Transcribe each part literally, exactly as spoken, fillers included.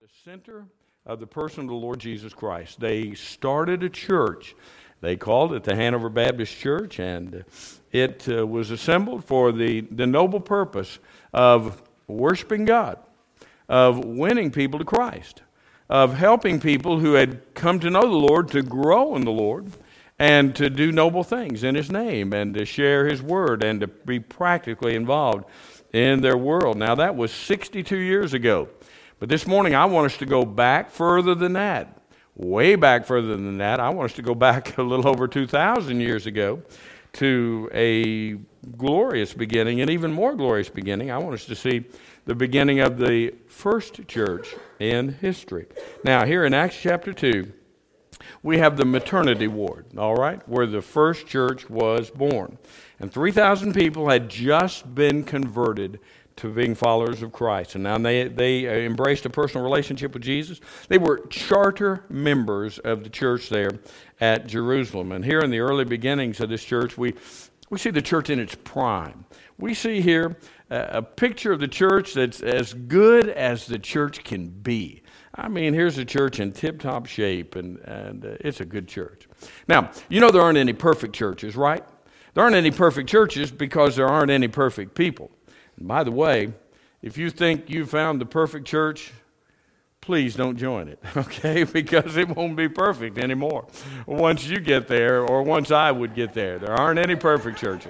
the center of the person of the Lord Jesus Christ. They started a church. They called it the Hanover Baptist Church, and it uh, was assembled for the, the noble purpose of worshiping God, of winning people to Christ, of helping people who had come to know the Lord to grow in the Lord and to do noble things in His name and to share His word and to be practically involved in their world. Now, that was sixty-two years ago. But this morning, I want us to go back further than that, way back further than that. I want us to go back a little over two thousand years ago to a glorious beginning, an even more glorious beginning. I want us to see the beginning of the first church in history. Now, here in Acts chapter two, we have the maternity ward, all right, where the first church was born. And three thousand people had just been converted to being followers of Christ. And now they, they embraced a personal relationship with Jesus. They were charter members of the church there at Jerusalem. And here in the early beginnings of this church, we, we see the church in its prime. We see here a, a picture of the church that's as good as the church can be. I mean, here's a church in tip-top shape, and, and uh, it's a good church. Now, you know there aren't any perfect churches, right? There aren't any perfect churches because there aren't any perfect people. And by the way, if you think you found the perfect church, please don't join it, okay? Because it won't be perfect anymore once you get there or once I would get there. There aren't any perfect churches.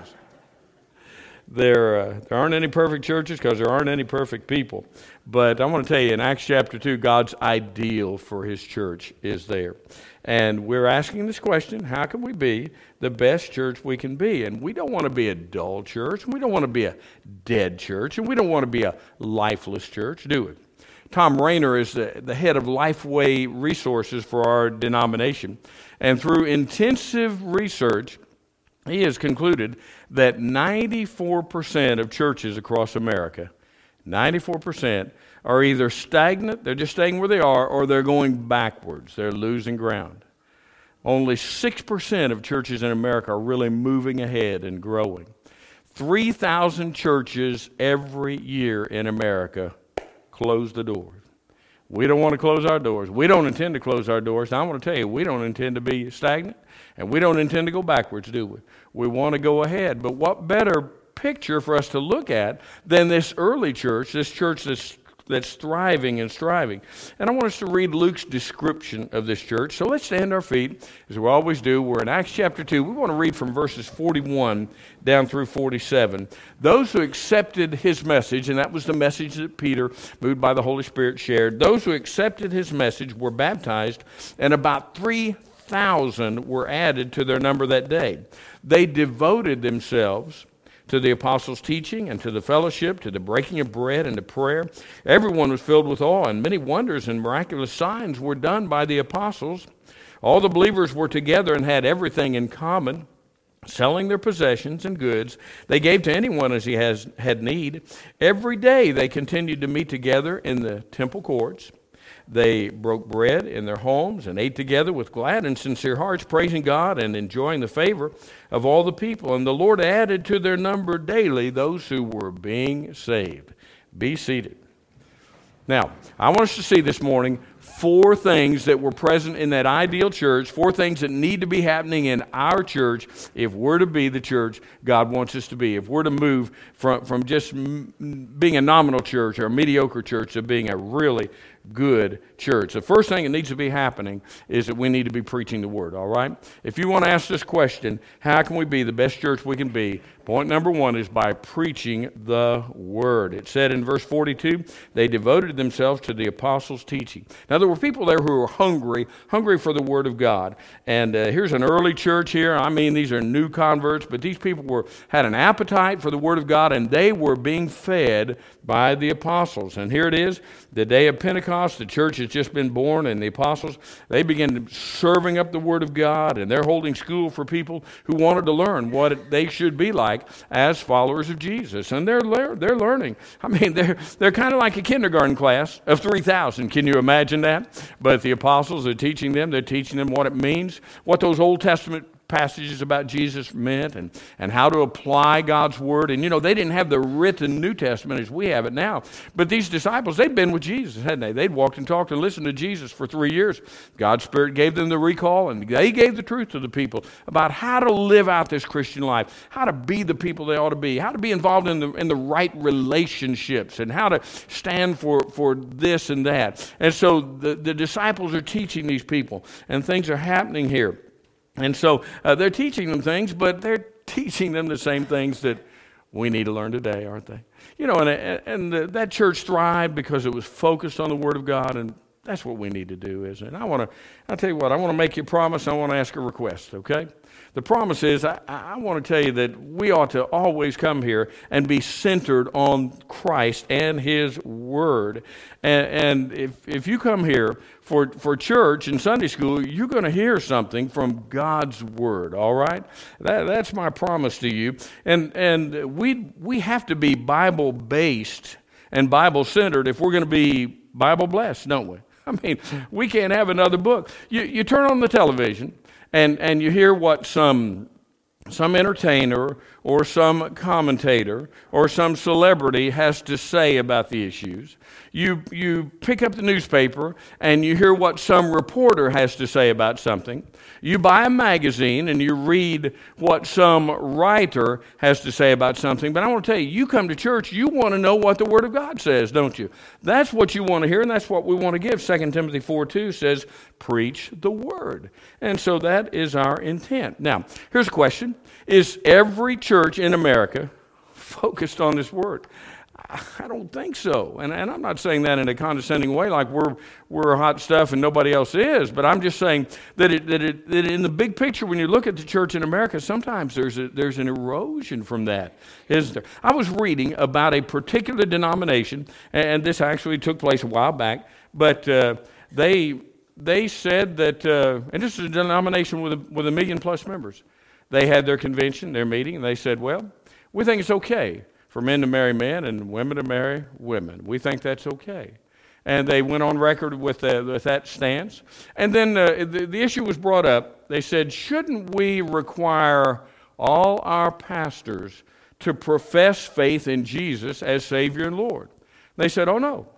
There, uh, there aren't any perfect churches because there aren't any perfect people. But I want to tell you, in Acts chapter two, God's ideal for His church is there. And we're asking this question, how can we be the best church we can be? And we don't want to be a dull church, and we don't want to be a dead church, and we don't want to be a lifeless church, do we? Tom Rayner is the, the head of Lifeway Resources for our denomination. And through intensive research, he has concluded that ninety-four percent of churches across America, ninety-four percent, are either stagnant, they're just staying where they are, or they're going backwards. They're losing ground. Only six percent of churches in America are really moving ahead and growing. three thousand churches every year in America close the doors. We don't want to close our doors. We don't intend to close our doors. Now, I want to tell you, we don't intend to be stagnant, and we don't intend to go backwards, do we? We want to go ahead. But what better picture for us to look at than this early church, this church that's that's thriving and striving. And I want us to read Luke's description of this church. So let's stand our feet, as we always do. We're in Acts chapter two. We want to read from verses forty-one down through forty-seven. Those who accepted his message, and that was the message that Peter, moved by the Holy Spirit, shared. Those who accepted his message were baptized, and about three thousand were added to their number that day. They devoted themselves to the apostles' teaching and to the fellowship, to the breaking of bread and to prayer. Everyone was filled with awe, and many wonders and miraculous signs were done by the apostles. All the believers were together and had everything in common, selling their possessions and goods. They gave to anyone as he has had need. Every day they continued to meet together in the temple courts. They broke bread in their homes and ate together with glad and sincere hearts, praising God and enjoying the favor of all the people. And the Lord added to their number daily those who were being saved. Be seated. Now, I want us to see this morning four things that were present in that ideal church, four things that need to be happening in our church if we're to be the church God wants us to be, if we're to move from, from just m- being a nominal church or a mediocre church to being a really good church. The first thing that needs to be happening is that we need to be preaching the Word, all right? If you want to ask this question, how can we be the best church we can be? Point number one is by preaching the Word. It said in verse forty-two, they devoted themselves to the apostles' teaching. Now, there were people there who were hungry, hungry for the Word of God. And uh, here's an early church here. I mean, these are new converts, but these people were had an appetite for the Word of God, and they were being fed by the apostles. And here it is, the day of Pentecost. The church has just been born, and the apostles, they begin serving up the Word of God, and they're holding school for people who wanted to learn what they should be like as followers of Jesus. And they're they're learning. I mean, they're they're kind of like a kindergarten class of three thousand. Can you imagine that? But the apostles are teaching them. They're teaching them what it means, what those Old Testament passages about Jesus meant and, and how to apply God's Word. And, you know, they didn't have the written New Testament as we have it now. But these disciples, they'd been with Jesus, hadn't they? They'd walked and talked and listened to Jesus for three years. God's Spirit gave them the recall, and they gave the truth to the people about how to live out this Christian life, how to be the people they ought to be, how to be involved in the, in the right relationships, and how to stand for, for this and that. And so the, the disciples are teaching these people, and things are happening here. And so uh, they're teaching them things, but they're teaching them the same things that we need to learn today, aren't they? You know, and, and the, that church thrived because it was focused on the Word of God, and that's what we need to do, isn't it? I want to, I'll tell you what, I want to make you a promise, I want to ask a request, okay? The promise is, I, I want to tell you that we ought to always come here and be centered on Christ and His Word. And, and if, if you come here for, for church and Sunday school, you're going to hear something from God's Word, all right? That, that's my promise to you. And, and we, we have to be Bible-based and Bible-centered if we're going to be Bible-blessed, don't we? I mean, we can't have another book. You, you turn on the television, And and you hear what some some entertainer or some commentator or some celebrity has to say about the issues. You you pick up the newspaper and you hear what some reporter has to say about something. You buy a magazine and you read what some writer has to say about something. But I want to tell you, you come to church, you want to know what the Word of God says, don't you? That's what you want to hear, and that's what we want to give. Second Timothy four two says, preach the Word. And so that is our intent. Now, here's a question. Is every church in America focused on this Word? I don't think so. And, and I'm not saying that in a condescending way like we're we're hot stuff and nobody else is, but I'm just saying that it, that, it, that in the big picture, when you look at the church in America, sometimes there's a, there's an erosion from that, isn't there? I was reading about a particular denomination, and this actually took place a while back, but uh, they they said that, uh, and this is a denomination with a, with a million plus members. They had their convention, their meeting, and they said, well, we think it's okay for men to marry men and women to marry women. We think that's okay. And they went on record with, uh, with that stance. And then uh, the, the issue was brought up. They said, shouldn't we require all our pastors to profess faith in Jesus as Savior and Lord? They said, oh, no.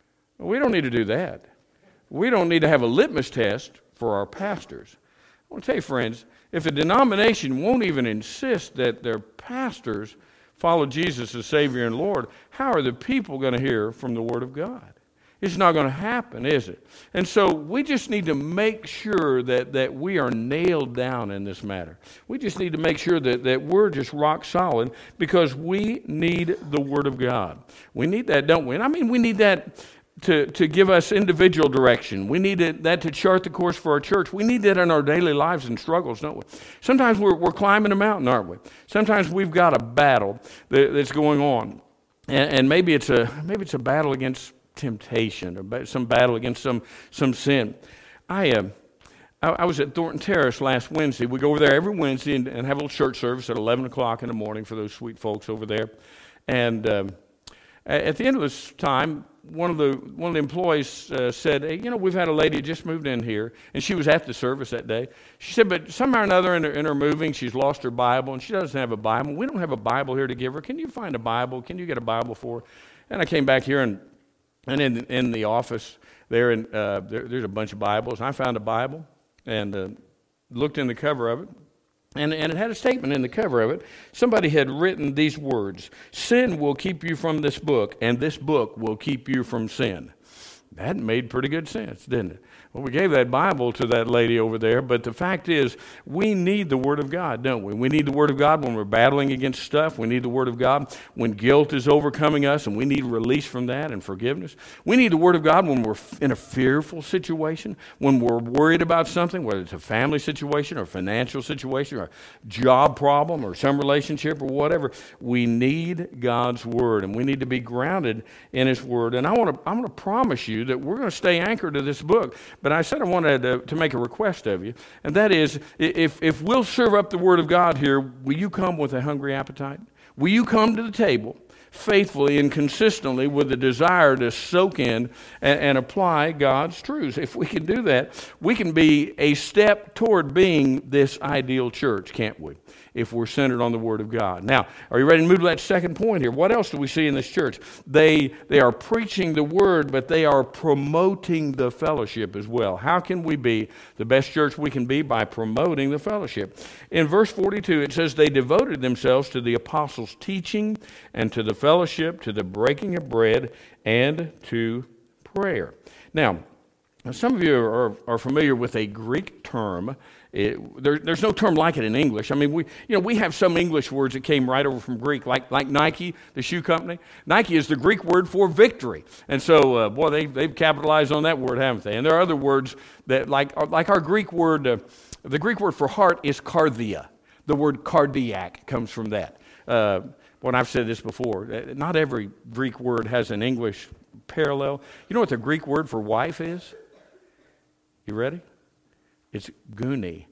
We don't need to do that. We don't need to have a litmus test for our pastors. I want to tell you, friends, if a denomination won't even insist that their pastors follow Jesus as Savior and Lord, how are the people going to hear from the Word of God? It's not going to happen, is it? And so we just need to make sure that, that we are nailed down in this matter. We just need to make sure that, that we're just rock solid, because we need the Word of God. We need that, don't we? And I mean, we need that to, to give us individual direction. We need it, that to chart the course for our church. We need that in our daily lives and struggles, don't we? Sometimes we're, we're climbing a mountain, aren't we? Sometimes we've got a battle that, that's going on. And, and maybe it's a maybe it's a battle against temptation, or some battle against some, some sin. I, uh, I I was at Thornton Terrace last Wednesday. We go over there every Wednesday and, and have a little church service at eleven o'clock in the morning for those sweet folks over there. And um, at the end of this time, one of the one of the employees uh, said, hey, you know, we've had a lady just moved in here, and she was at the service that day. She said, but somehow or another in her, in her moving, she's lost her Bible, and she doesn't have a Bible. We don't have a Bible here to give her. Can you find a Bible? Can you get a Bible for her? And I came back here, and and in in the office there, in, uh, there there's a bunch of Bibles. I found a Bible and uh, looked in the cover of it. And, and it had a statement in the cover of it. Somebody had written these words: sin will keep you from this book, and this book will keep you from sin. That made pretty good sense, didn't it? Well, we gave that Bible to that lady over there, but the fact is, we need the Word of God, don't we? We need the Word of God when we're battling against stuff. We need the Word of God when guilt is overcoming us, and we need release from that and forgiveness. We need the Word of God when we're in a fearful situation, when we're worried about something, whether it's a family situation or a financial situation or a job problem or some relationship or whatever. We need God's Word, and we need to be grounded in His Word. And I want to, I'm going to promise you that we're going to stay anchored to this book. But I said I wanted to, to make a request of you, and that is, if, if we'll serve up the Word of God here, will you come with a hungry appetite? Will you come to the table faithfully and consistently with the desire to soak in and, and apply God's truths. If we can do that, we can be a step toward being this ideal church, can't we? If we're centered on the Word of God. Now, are you ready to move to that second point here? What else do we see in this church? They they are preaching the Word, but they are promoting the fellowship as well. How can we be the best church we can be? By promoting the fellowship. In verse forty-two, it says, they devoted themselves to the apostles' teaching and to the fellowship, to the breaking of bread, and to prayer. Now, some of you are, are familiar with a Greek term. It, there, there's no term like it in English. I mean, we you know we have some English words that came right over from Greek, like like Nike, the shoe company. Nike is the Greek word for victory, and so uh, boy, they they've capitalized on that word, haven't they? And there are other words that like like our Greek word, uh, the Greek word for heart is cardia. The word cardiac comes from that. Uh, when I've said this before, not every Greek word has an English parallel. You know what the Greek word for wife is? You ready? It's guni.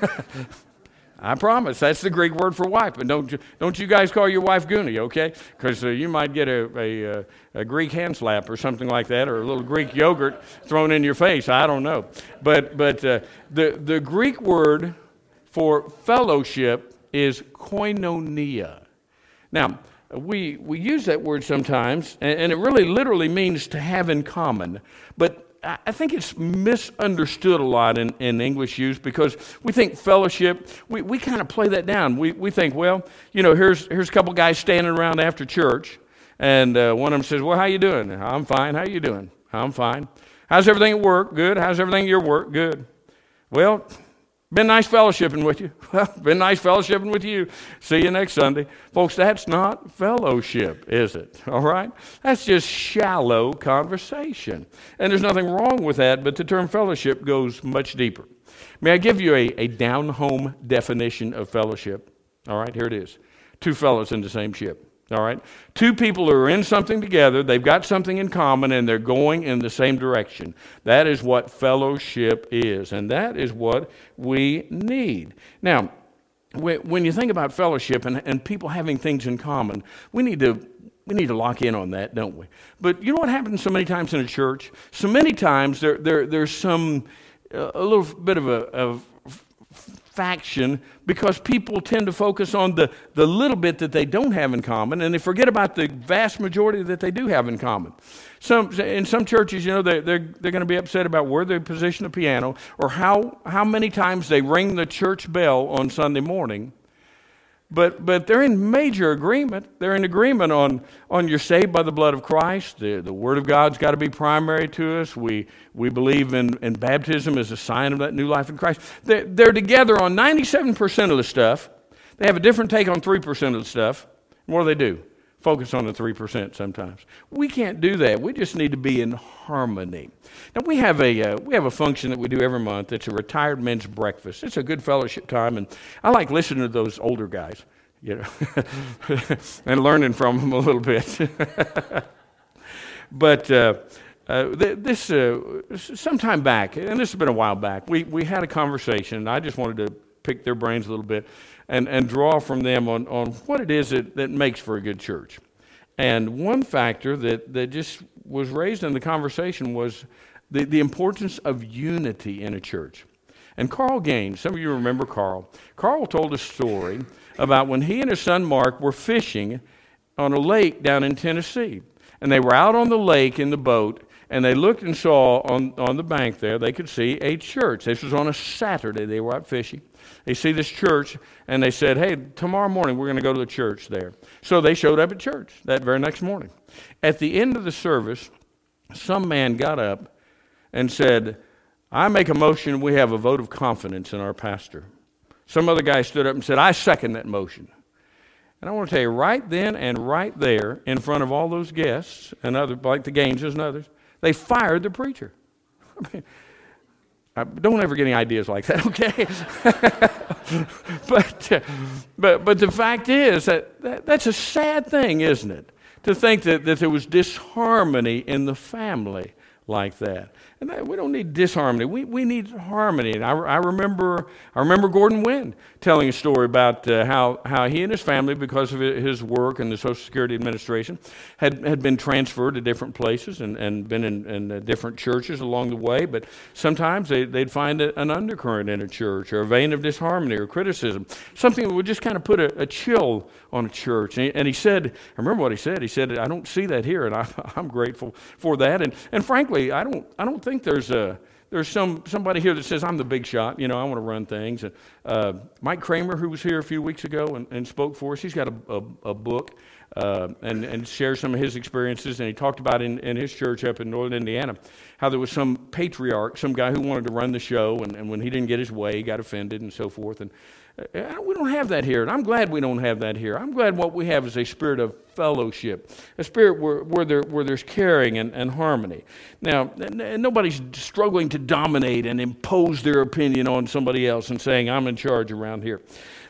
I promise. That's the Greek word for wife. And don't you, don't you guys call your wife guni, okay? Because uh, you might get a, a, a Greek hand slap or something like that, or a little Greek yogurt thrown in your face. I don't know. But but uh, the, the Greek word for fellowship is koinonia. Now, we, we use that word sometimes, and, and it really literally means to have in common. But I think it's misunderstood a lot in, in English use because we think fellowship, we, we kind of play that down. We we think, well, you know, here's here's a couple guys standing around after church, and uh, one of them says, well, how you doing? I'm fine. How you doing? I'm fine. How's everything at work? Good. How's everything at your work? Good. Well, been nice fellowshipping with you. Well, been nice fellowshipping with you. See you next Sunday. Folks, that's not fellowship, is it? All right? That's just shallow conversation. And there's nothing wrong with that, but the term fellowship goes much deeper. May I give you a, a down-home definition of fellowship? All right, here it is. Two fellows in the same ship. All right? Two people who are in something together, they've got something in common, and they're going in the same direction. That is what fellowship is, and that is what we need. Now, when you think about fellowship and, and people having things in common, we need to we need to lock in on that, don't we? But you know what happens so many times in a church? So many times there, there there's some uh, a little bit of a of faction because people tend to focus on the, the little bit that they don't have in common, and they forget about the vast majority that they do have in common. Some in some churches, you know, they're they're, they're going to be upset about where they position the piano or how how many times they ring the church bell on Sunday morning. But but they're in major agreement. They're in agreement on, on you're saved by the blood of Christ. The, the Word of God's got to be primary to us. We we believe in, in baptism as a sign of that new life in Christ. They're, they're together on ninety-seven percent of the stuff. They have a different take on three percent of the stuff. What do they do? Focus on the three percent sometimes. We can't do that. We just need to be in harmony. Now, we have a uh, we have a function that we do every month. It's a retired men's breakfast. It's a good fellowship time, and I like listening to those older guys, you know, and learning from them a little bit. But uh, uh, this, uh, some time back, and this has been a while back, we, we had a conversation, and I just wanted to pick their brains a little bit and, and draw from them on, on what it is that, that makes for a good church. And one factor that, that just was raised in the conversation was the, the importance of unity in a church. And Carl Gaines, some of you remember Carl. Carl told a story about when he and his son Mark were fishing on a lake down in Tennessee. And they were out on the lake in the boat, and they looked and saw on, on the bank there, they could see a church. This was on a Saturday. They were out fishing. They see this church, and they said, hey, tomorrow morning we're going to go to the church there. So they showed up at church that very next morning. At the end of the service, some man got up and said, I make a motion we have a vote of confidence in our pastor. Some other guy stood up and said, I second that motion. And I want to tell you, right then and right there, in front of all those guests, and other like the Gaineses and others, they fired the preacher. I mean, I don't ever get any ideas like that, okay? but, uh, but but the fact is that, that that's a sad thing, isn't it? To think that, that there was disharmony in the family like that. And that, we don't need disharmony. We we need harmony. And I, I remember I remember Gordon Wynn telling a story about uh, how, how he and his family, because of his work in the Social Security Administration, had, had been transferred to different places and, and been in, in uh, different churches along the way. But sometimes they, they'd find a, an undercurrent in a church, or a vein of disharmony or criticism, something that would just kind of put a, a chill on a church. And he, and he said, I remember what he said. He said, I don't see that here, and I, I'm grateful for that. And and frankly, I don't I don't think there's a there's some somebody here that says I'm the big shot. You know, I want to run things. And uh, Mike Kramer, who was here a few weeks ago and, and spoke for us, he's got a, a, a book uh, and and shares some of his experiences. And he talked about in, in his church up in Northern Indiana how there was some patriarch, some guy who wanted to run the show, and, and when he didn't get his way, he got offended and so forth. And uh, we don't have that here, and I'm glad we don't have that here. I'm glad what we have is a spirit of fellowship, a spirit where, where, there, where there's caring and, and harmony. Now, n- nobody's struggling to dominate and impose their opinion on somebody else and saying, I'm in charge around here.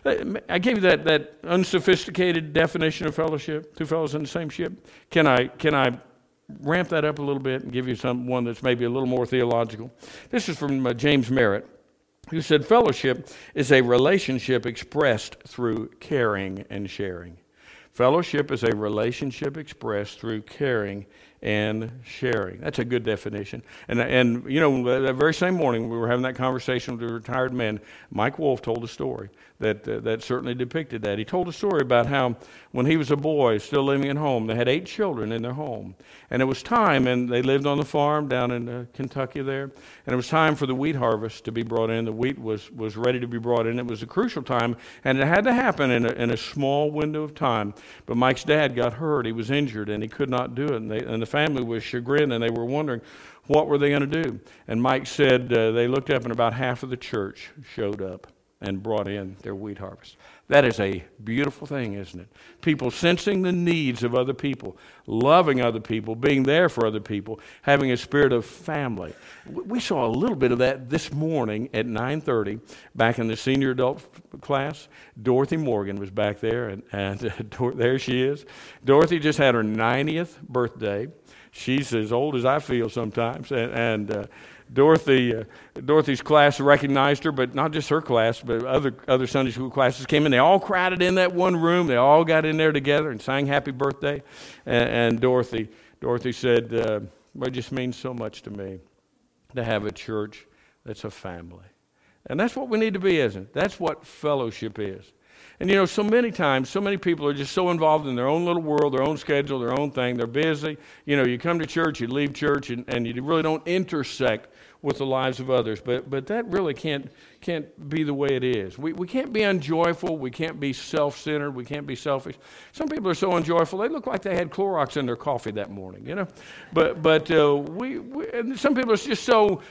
I gave you that, that unsophisticated definition of fellowship, two fellows in the same ship. Can I can I ramp that up a little bit and give you some one that's maybe a little more theological? This is from uh, James Merritt, who said, fellowship is a relationship expressed through caring and sharing. Fellowship is a relationship expressed through caring and sharing. That's a good definition. And, and you know, that very same morning we were having that conversation with a retired man. Mike Wolf told a story that uh, that certainly depicted that. He told a story about how when he was a boy still living at home, they had eight children in their home. And it was time, and they lived on the farm down in uh, Kentucky there, and it was time for the wheat harvest to be brought in. The wheat was, was ready to be brought in. It was a crucial time, and it had to happen in a, in a small window of time. But Mike's dad got hurt. He was injured, and he could not do it. And, they, and the family was chagrined, and they were wondering what were they going to do. And Mike said uh, they looked up, and about half of the church showed up and brought in their wheat harvest. That is a beautiful thing, isn't it? People sensing the needs of other people, loving other people, being there for other people, having a spirit of family. We saw a little bit of that this morning at nine thirty back in the senior adult class. Dorothy Morgan was back there, and, and uh, there she is. Dorothy just had her ninetieth birthday. She's as old as I feel sometimes, and, and uh, Dorothy, uh, Dorothy's class recognized her, but not just her class, but other other Sunday school classes came in. They all crowded in that one room. They all got in there together and sang "Happy Birthday." And, and Dorothy, Dorothy said, uh, "Well, it just means so much to me to have a church that's a family." And that's what we need to be, isn't it? That's what fellowship is. And you know, so many times, so many people are just so involved in their own little world, their own schedule, their own thing. They're busy. You know, you come to church, you leave church, and, and you really don't intersect with the lives of others. But but that really can't can't be the way it is. We we can't be unjoyful. We can't be self-centered. We can't be selfish. Some people are so unjoyful, they look like they had Clorox in their coffee that morning, you know. But but uh, we, we and some people are just so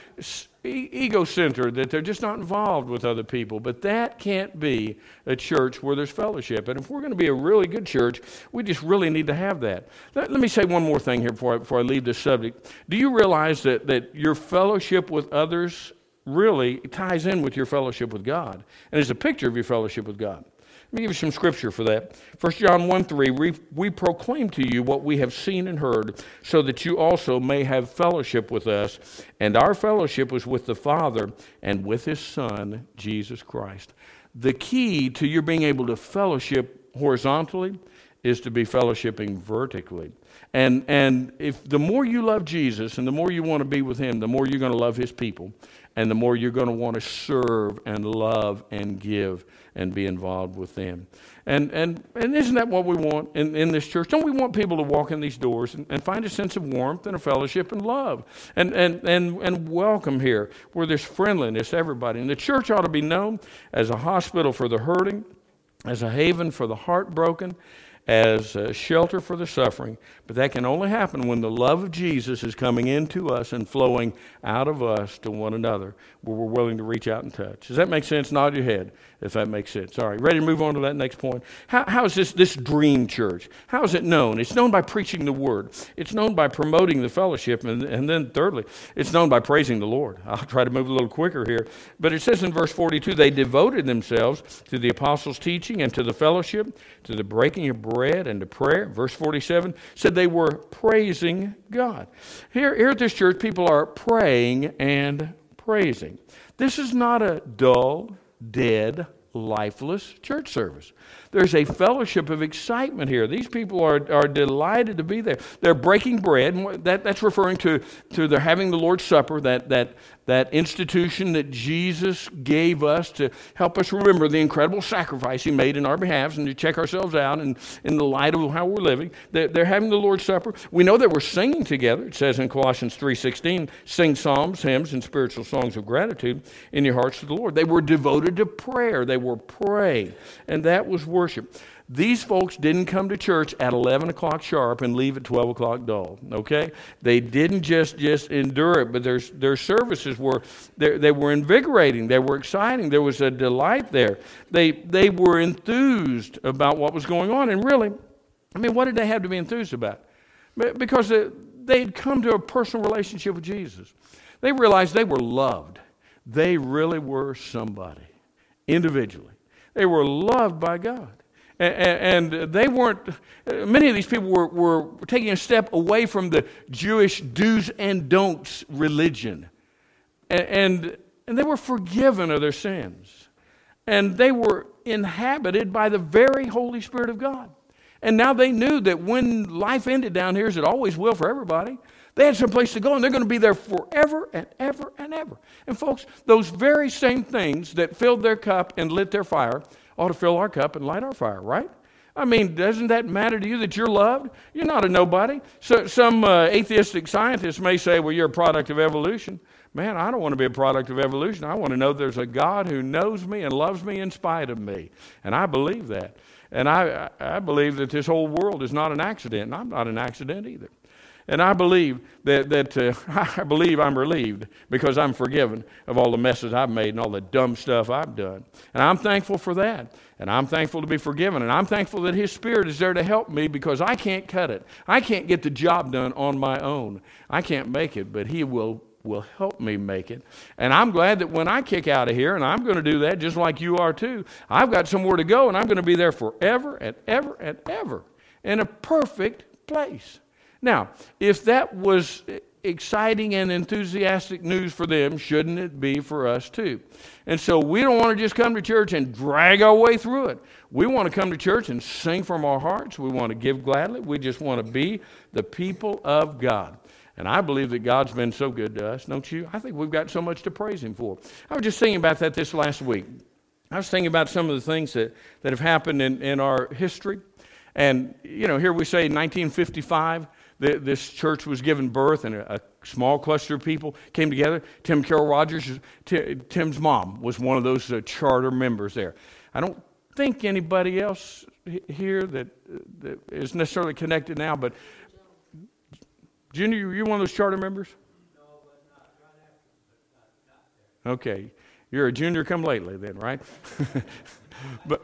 ego-centered that they're just not involved with other people. But that can't be a church where there's fellowship. And if we're going to be a really good church, we just really need to have that. Let, let me say one more thing here before I, before I leave this subject. Do you realize that, that your fellowship with others really ties in with your fellowship with God? And is a picture of your fellowship with God. Let me give you some scripture for that. First John one three, we, we proclaim to you what we have seen and heard, so that you also may have fellowship with us. And our fellowship was with the Father and with His Son, Jesus Christ. The key to your being able to fellowship horizontally is to be fellowshipping vertically. And and if the more you love Jesus and the more you want to be with Him, the more you're going to love His people, and the more you're going to want to serve and love and give and be involved with them. And and and isn't that what we want in, in this church? Don't we want people to walk in these doors and, and find a sense of warmth and a fellowship and love and, and, and, and welcome here where there's friendliness to everybody? And the church ought to be known as a hospital for the hurting, as a haven for the heartbroken, as a shelter for the suffering. But that can only happen when the love of Jesus is coming into us and flowing out of us to one another, where we're willing to reach out and touch. Does that make sense? Nod your head if that makes sense. All right, ready to move on to that next point? How, how is this, this dream church? How is it known? It's known by preaching the Word. It's known by promoting the fellowship. And, and then thirdly, it's known by praising the Lord. I'll try to move a little quicker here. But it says in verse forty-two, they devoted themselves to the apostles' teaching and to the fellowship, to the breaking of bread, bread and to prayer. Verse forty-seven said they were praising God. Here, here at this church, people are praying and praising. This is not a dull, dead, lifeless church service. There's a fellowship of excitement here. These people are, are delighted to be there. They're breaking bread, and that, that's referring to, to their having the Lord's Supper, that, that, that institution that Jesus gave us to help us remember the incredible sacrifice He made in our behalf and to check ourselves out and in the light of how we're living. They're, they're having the Lord's Supper. We know that we're singing together. It says in Colossians three sixteen, sing psalms, hymns, and spiritual songs of gratitude in your hearts to the Lord. They were devoted to prayer. They were praying, and that was worship. These folks didn't come to church at eleven o'clock sharp and leave at twelve o'clock dull, okay? They didn't just, just endure it, but their, their services were, they were invigorating. They were exciting. There was a delight there. They, they were enthused about what was going on. And really, I mean, what did they have to be enthused about? Because they had come to a personal relationship with Jesus. They realized they were loved. They really were somebody, individually. They were loved by God. And they weren't, many of these people were, were taking a step away from the Jewish do's and don'ts religion. And, and they were forgiven of their sins. And they were inhabited by the very Holy Spirit of God. And now they knew that when life ended down here, as it always will for everybody, they had some place to go, and they're going to be there forever and ever and ever. And folks, those very same things that filled their cup and lit their fire ought to fill our cup and light our fire, right? I mean, doesn't that matter to you that you're loved? You're not a nobody. So, some uh, atheistic scientists may say, well, you're a product of evolution. Man, I don't want to be a product of evolution. I want to know there's a God who knows me and loves me in spite of me. And I believe that. And I, I believe that this whole world is not an accident, and I'm not an accident either. And I believe that, that uh, I believe I'm relieved because I'm forgiven of all the messes I've made and all the dumb stuff I've done. And I'm thankful for that. And I'm thankful to be forgiven. And I'm thankful that His Spirit is there to help me because I can't cut it. I can't get the job done on my own. I can't make it, but He will will help me make it. And I'm glad that when I kick out of here, and I'm going to do that just like you are too, I've got somewhere to go, and I'm going to be there forever and ever and ever in a perfect place. Now, if that was exciting and enthusiastic news for them, shouldn't it be for us too? And so we don't want to just come to church and drag our way through it. We want to come to church and sing from our hearts. We want to give gladly. We just want to be the people of God. And I believe that God's been so good to us, don't you? I think we've got so much to praise Him for. I was just thinking about that this last week. I was thinking about some of the things that, that have happened in, in our history. And, you know, here we say in nineteen fifty-five, the, this church was given birth, and a, a small cluster of people came together. Tim Carroll Rogers, T, Tim's mom, was one of those uh, charter members there. I don't think anybody else here that, that is necessarily connected now, but Junior, you're one of those charter members? No, but not right after, but not, not there. Okay. You're a junior come lately then, right? but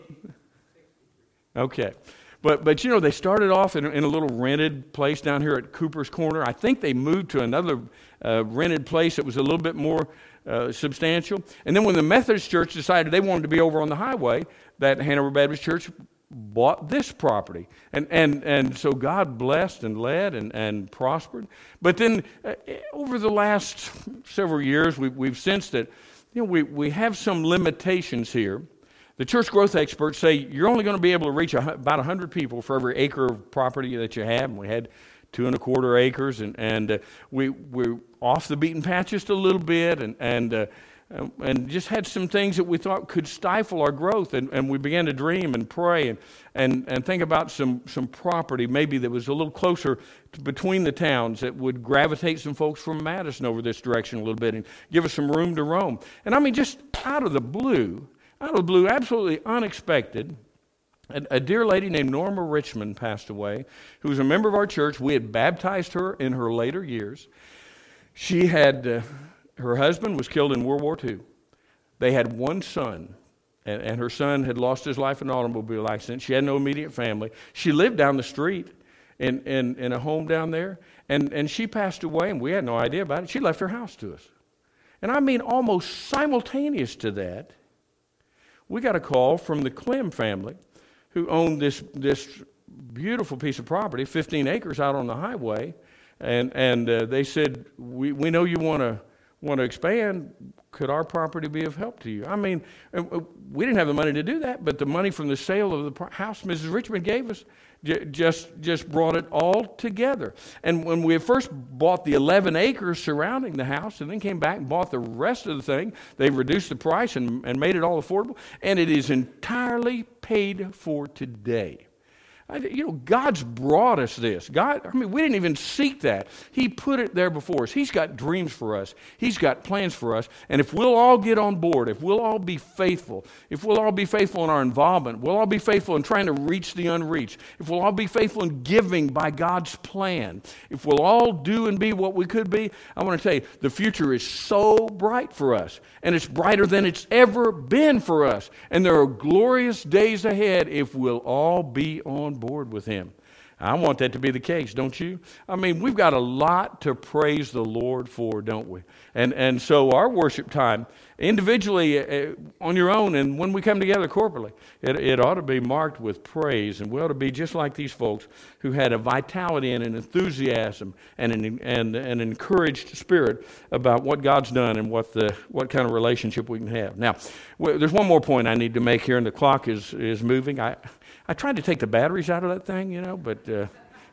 okay. But, but you know, they started off in, in a little rented place down here at Cooper's Corner. I think they moved to another uh, rented place that was a little bit more uh, substantial. And then when the Methodist Church decided they wanted to be over on the highway, that Hanover Baptist Church bought this property. And and and so God blessed and led and, and prospered. But then uh, over the last several years, we, we've sensed that, you know, we, we have some limitations here. The church growth experts say you're only going to be able to reach a, about one hundred people for every acre of property that you have. And we had two and a quarter acres, and, and uh, we, we're off the beaten path just a little bit, and, and uh, and just had some things that we thought could stifle our growth. And, and we began to dream and pray and, and, and think about some, some property maybe that was a little closer to between the towns that would gravitate some folks from Madison over this direction a little bit and give us some room to roam. And I mean, just out of the blue, out of the blue, absolutely unexpected, a, a dear lady named Norma Richmond passed away, who was a member of our church. We had baptized her in her later years. She had... Uh, Her husband was killed in World War Two. They had one son, and, and her son had lost his life in an automobile accident. She had no immediate family. She lived down the street in, in, in a home down there, and, and she passed away, and we had no idea about it. She left her house to us. And I mean, almost simultaneous to that, we got a call from the Clem family, who owned this, this beautiful piece of property, fifteen acres out on the highway, and and uh, they said, we, we know you want to want to expand. Could our property be of help to you? I mean, we didn't have the money to do that, but the money from the sale of the house Missus Richmond gave us j- just just brought it all together. And when we first bought the eleven acres surrounding the house and then came back and bought the rest of the thing, they reduced the price and, and made it all affordable, and it is entirely paid for today. I, you know, God's brought us this. God, I mean, we didn't even seek that. He put it there before us. He's got dreams for us. He's got plans for us. And if we'll all get on board, if we'll all be faithful, if we'll all be faithful in our involvement, we'll all be faithful in trying to reach the unreached, if we'll all be faithful in giving by God's plan, if we'll all do and be what we could be, I want to tell you, the future is so bright for us. And it's brighter than it's ever been for us. And there are glorious days ahead if we'll all be on board with Him. I want that to be the case, don't you? I mean, we've got a lot to praise the Lord for, don't we? And and so our worship time, individually, uh, on your own, and when we come together corporately, it, it ought to be marked with praise, and we ought to be just like these folks who had a vitality and an enthusiasm and an and an encouraged spirit about what God's done and what the what kind of relationship we can have. Now, well, there's one more point I need to make here, and the clock is is moving. I. I tried to take the batteries out of that thing, you know, but uh,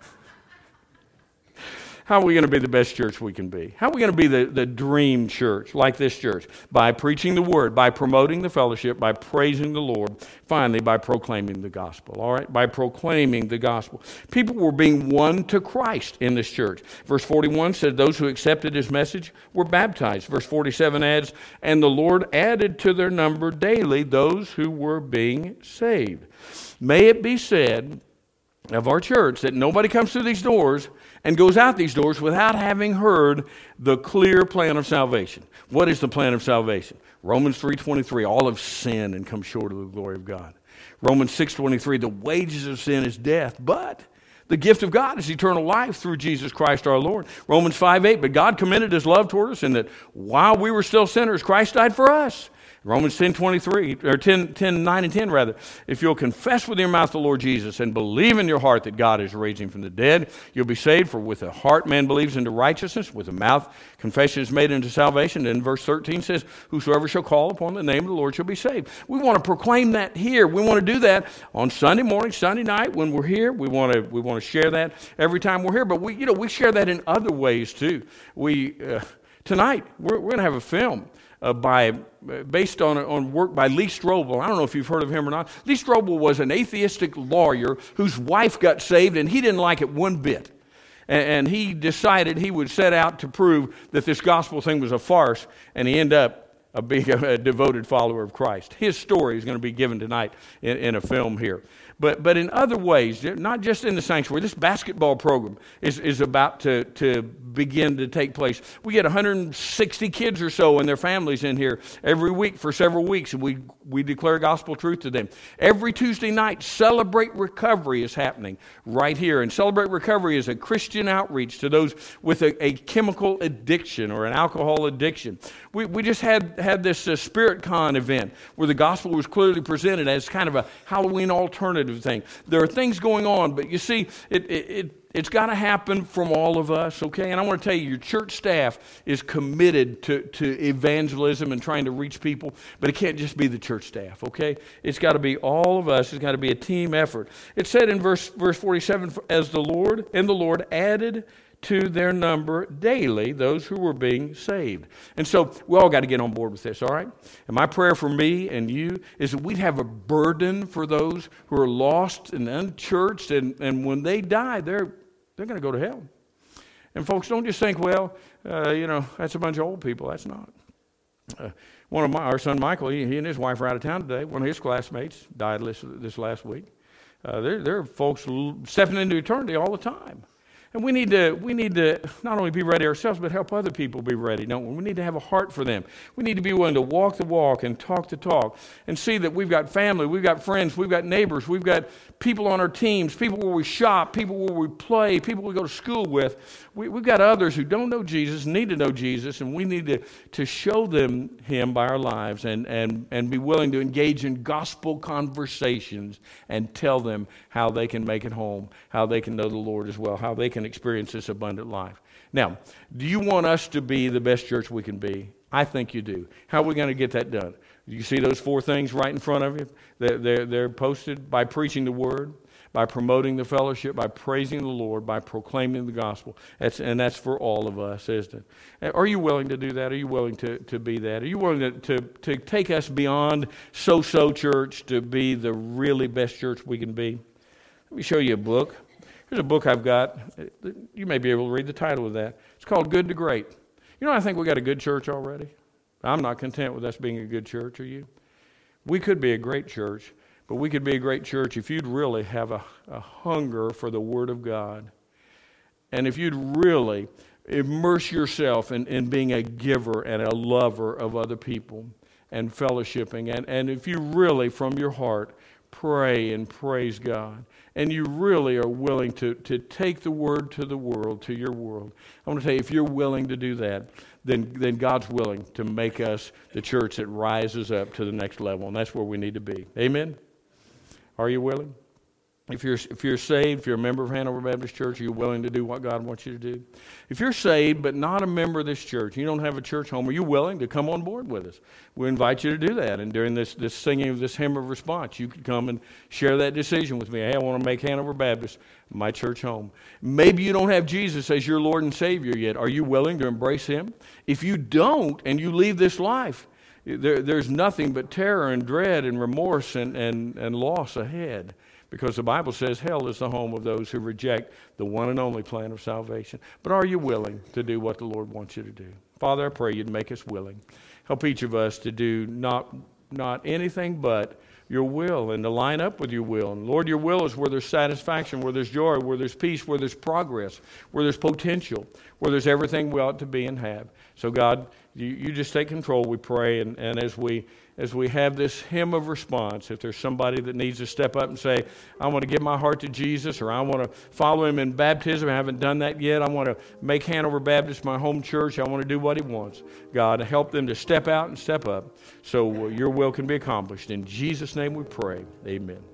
how are we going to be the best church we can be? How are we going to be the, the dream church like this church? By preaching the word, by promoting the fellowship, by praising the Lord, finally by proclaiming the gospel, all right? By proclaiming the gospel. People were being won to Christ in this church. Verse forty-one said those who accepted His message were baptized. Verse forty-seven adds, and the Lord added to their number daily those who were being saved. May it be said of our church that nobody comes through these doors and goes out these doors without having heard the clear plan of salvation. What is the plan of salvation? Romans three twenty-three, all have sinned and come short of the glory of God. Romans six twenty-three, the wages of sin is death, but the gift of God is eternal life through Jesus Christ our Lord. Romans five eight, but God commended His love toward us in that while we were still sinners, Christ died for us. Romans ten twenty-three, or ten, ten, nine and ten rather. If you'll confess with your mouth the Lord Jesus and believe in your heart that God is raising from the dead, you'll be saved. For with the heart man believes into righteousness, with the mouth confession is made into salvation. And verse thirteen says, whosoever shall call upon the name of the Lord shall be saved. We want to proclaim that here. We want to do that on Sunday morning, Sunday night when we're here. We want to we want to share that every time we're here. But we you know we share that in other ways too. We uh, tonight we're, we're going to have a film. Uh, by based on on work by Lee Strobel. I don't know if you've heard of him or not. Lee Strobel was an atheistic lawyer whose wife got saved, and he didn't like it one bit. And, and he decided he would set out to prove that this gospel thing was a farce, and he ended up uh, being a, a devoted follower of Christ. His story is going to be given tonight in, in a film here. But but in other ways, not just in the sanctuary, this basketball program is, is about to, to begin to take place. We get one hundred sixty kids or so and their families in here every week for several weeks, and we, we declare gospel truth to them. Every Tuesday night, Celebrate Recovery is happening right here. And Celebrate Recovery is a Christian outreach to those with a, a chemical addiction or an alcohol addiction. We, we just had, had this uh, Spirit Con event where the gospel was clearly presented as kind of a Halloween alternative thing. There are things going on, but you see, it, it, it it's got to happen from all of us, okay? And I want to tell you, your church staff is committed to, to evangelism and trying to reach people, but it can't just be the church staff, okay? It's got to be all of us. It's got to be a team effort. It said in verse verse forty-seven, as the Lord and the Lord added to their number daily those who were being saved. And so we all got to get on board with this, all right? And my prayer for me and you is that we'd have a burden for those who are lost and unchurched, and, and when they die, they're they're going to go to hell. And folks, don't just think, well, uh, you know, that's a bunch of old people. That's not. Uh, one of my, our son Michael, he, he and his wife are out of town today. One of his classmates died this, this last week. Uh, there, there are folks stepping into eternity all the time. And we need to we need to not only be ready ourselves, but help other people be ready, don't we? We need to have a heart for them. We need to be willing to walk the walk and talk the talk and see that we've got family, we've got friends, we've got neighbors, we've got people on our teams, people where we shop, people where we play, people we go to school with. We, we've got others who don't know Jesus, need to know Jesus, and we need to, to show them Him by our lives and, and, and be willing to engage in gospel conversations and tell them how they can make it home, how they can know the Lord as well, how they can experience this abundant life. Now, do you want us to be the best church we can be? I think you do. How are we going to get that done? You see those four things right in front of you? They're, they're, they're posted by preaching the Word, by promoting the fellowship, by praising the Lord, by proclaiming the gospel. That's, and that's for all of us, isn't it? Are you willing to do that? Are you willing to, to be that? Are you willing to, to, to take us beyond so-so church to be the really best church we can be? Let me show you a book. Here's a book I've got. You may be able to read the title of that. It's called Good to Great. You know, I think we got a good church already. I'm not content with us being a good church, are you? We could be a great church, but we could be a great church if you'd really have a, a hunger for the Word of God. And if you'd really immerse yourself in, in being a giver and a lover of other people and fellowshipping. And, and if you really, from your heart, pray and praise God, and you really are willing to, to take the Word to the world, to your world, I want to tell you, if you're willing to do that, then, then God's willing to make us the church that rises up to the next level, and that's where we need to be. Amen? Are you willing? If you're, if you're saved, if you're a member of Hanover Baptist Church, are you willing to do what God wants you to do? If you're saved but not a member of this church, you don't have a church home, are you willing to come on board with us? We invite you to do that. And during this, this singing of this hymn of response, you could come and share that decision with me. Hey, I want to make Hanover Baptist my church home. Maybe you don't have Jesus as your Lord and Savior yet. Are you willing to embrace Him? If you don't and you leave this life, there, there's nothing but terror and dread and remorse and, and, and loss ahead. Because the Bible says hell is the home of those who reject the one and only plan of salvation. But are you willing to do what the Lord wants you to do? Father, I pray you'd make us willing. Help each of us to do not, not anything but your will and to line up with your will. And Lord, your will is where there's satisfaction, where there's joy, where there's peace, where there's progress, where there's potential, where there's everything we ought to be and have. So God, you, you just take control, we pray, and, and as we as we have this hymn of response, if there's somebody that needs to step up and say, I want to give my heart to Jesus, or I want to follow Him in baptism, I haven't done that yet, I want to make Hanover Baptist my home church, I want to do what He wants. God, help them to step out and step up so your will can be accomplished. In Jesus' name we pray, amen.